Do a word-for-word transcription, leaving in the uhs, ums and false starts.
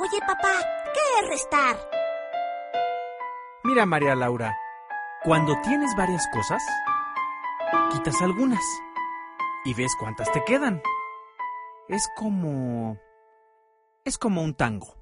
Oye, papá, ¿qué es restar? Mira, María Laura, cuando tienes varias cosas, quitas algunas y ves cuántas te quedan. Es como... es como un tango.